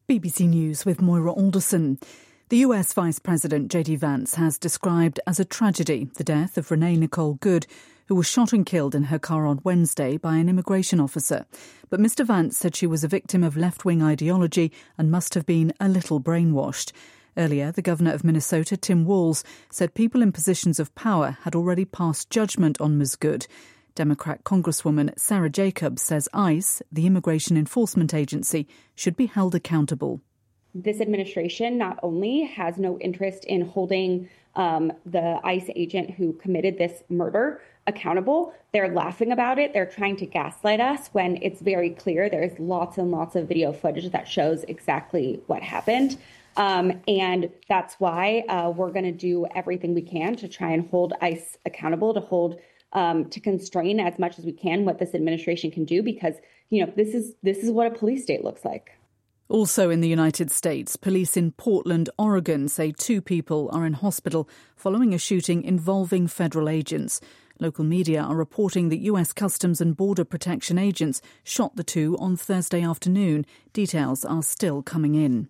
BBC News with Moira Alderson. The US Vice President J.D. Vance has described as a tragedy the death of Renee Nicole Good, who was shot and killed in her car on Wednesday by an immigration officer. But Mr. Vance said she was a victim of left-wing ideology and must have been a little brainwashed. Earlier, the governor of Minnesota, Tim Walz, said people in positions of power had already passed judgment on Ms. Good. Democrat Congresswoman Sarah Jacobs says ICE, the immigration enforcement agency, should be held accountable. This administration not only has no interest in holding the ICE agent who committed this murder accountable, they're laughing about it. They're trying to gaslight us when it's very clear. There's lots and lots of video footage that shows exactly what happened. And that's why we're going to do everything we can to try and hold ICE accountable, to constrain as much as we can what this administration can do, because, this is what a police state looks like. Also in the United States, police in Portland, Oregon say 2 people are in hospital following a shooting involving federal agents. Local media are reporting that US Customs and Border Protection agents shot the 2 on Thursday afternoon. Details are still coming in.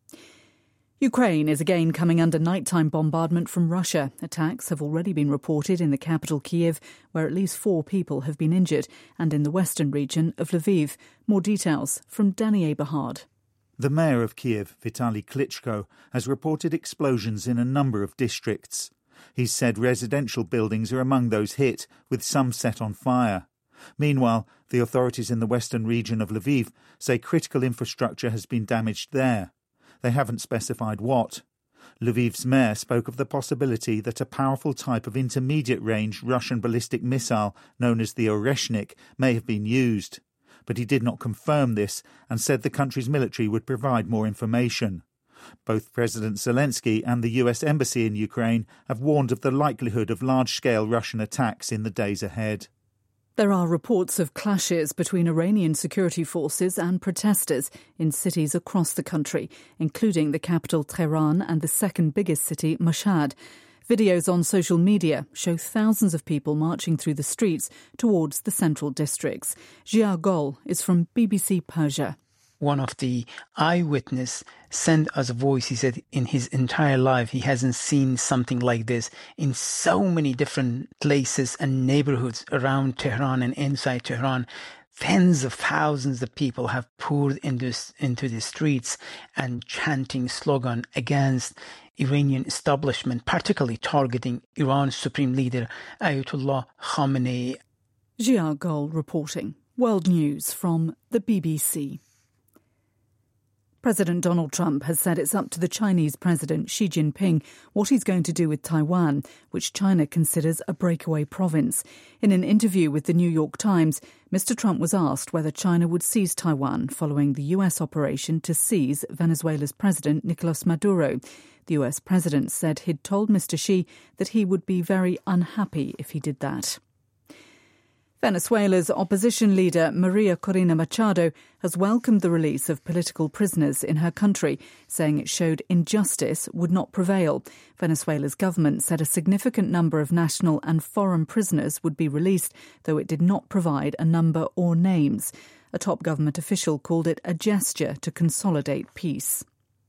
Ukraine is again coming under nighttime bombardment from Russia. Attacks have already been reported in the capital Kyiv, where at least 4 people have been injured, and in the western region of Lviv. More details from Danny Eberhard. The mayor of Kyiv, Vitaly Klitschko, has reported explosions in a number of districts. He said residential buildings are among those hit, with some set on fire. Meanwhile, the authorities in the western region of Lviv say critical infrastructure has been damaged there. They haven't specified what. Lviv's mayor spoke of the possibility that a powerful type of intermediate-range Russian ballistic missile known as the Oreshnik may have been used. But he did not confirm this and said the country's military would provide more information. Both President Zelensky and the US Embassy in Ukraine have warned of the likelihood of large-scale Russian attacks in the days ahead. There are reports of clashes between Iranian security forces and protesters in cities across the country, including the capital Tehran and the second biggest city, Mashhad. Videos on social media show thousands of people marching through the streets towards the central districts. Jia Gol is from BBC Persia. One of the eyewitnesses sent us a voice. He said in his entire life he hasn't seen something like this in so many different places and neighborhoods around Tehran and inside Tehran. Tens of thousands of people have poured into the streets and chanting slogan against Iranian establishment, particularly targeting Iran's supreme leader Ayatollah Khamenei. Jia Gol reporting. World News from the BBC. President Donald Trump has said it's up to the Chinese President Xi Jinping what he's going to do with Taiwan, which China considers a breakaway province. In an interview with the New York Times, Mr. Trump was asked whether China would seize Taiwan following the US operation to seize Venezuela's President Nicolas Maduro. The US President said he'd told Mr. Xi that he would be very unhappy if he did that. Venezuela's opposition leader Maria Corina Machado has welcomed the release of political prisoners in her country, saying it showed injustice would not prevail. Venezuela's government said a significant number of national and foreign prisoners would be released, though it did not provide a number or names. A top government official called it a gesture to consolidate peace.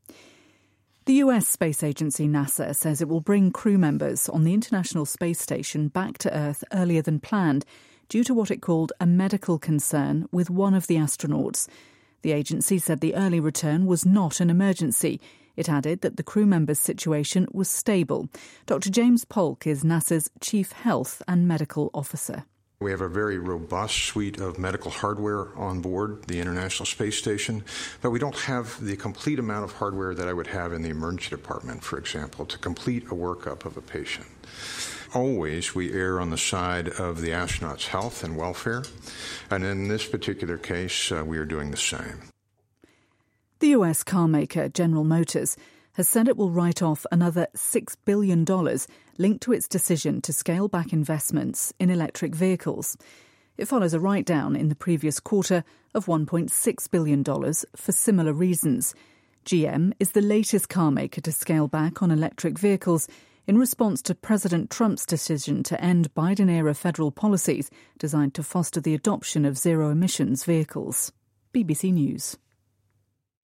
The US space agency NASA says it will bring crew members on the International Space Station back to Earth earlier than planned, due to what it called a medical concern with one of the astronauts. The agency said the early return was not an emergency. It added that the crew member's situation was stable. Dr. James Polk is NASA's Chief Health and Medical Officer. We have a very robust suite of medical hardware on board the International Space Station, but we don't have the complete amount of hardware that I would have in the emergency department, for example, to complete a workup of a patient. Always we err on the side of the astronaut's health and welfare, and in this particular case, we are doing the same. The US car maker General Motors has said it will write off another $6 billion linked to its decision to scale back investments in electric vehicles. It follows a write-down in the previous quarter of $1.6 billion for similar reasons. GM is the latest car maker to scale back on electric vehicles in response to President Trump's decision to end Biden-era federal policies designed to foster the adoption of zero-emissions vehicles. BBC News.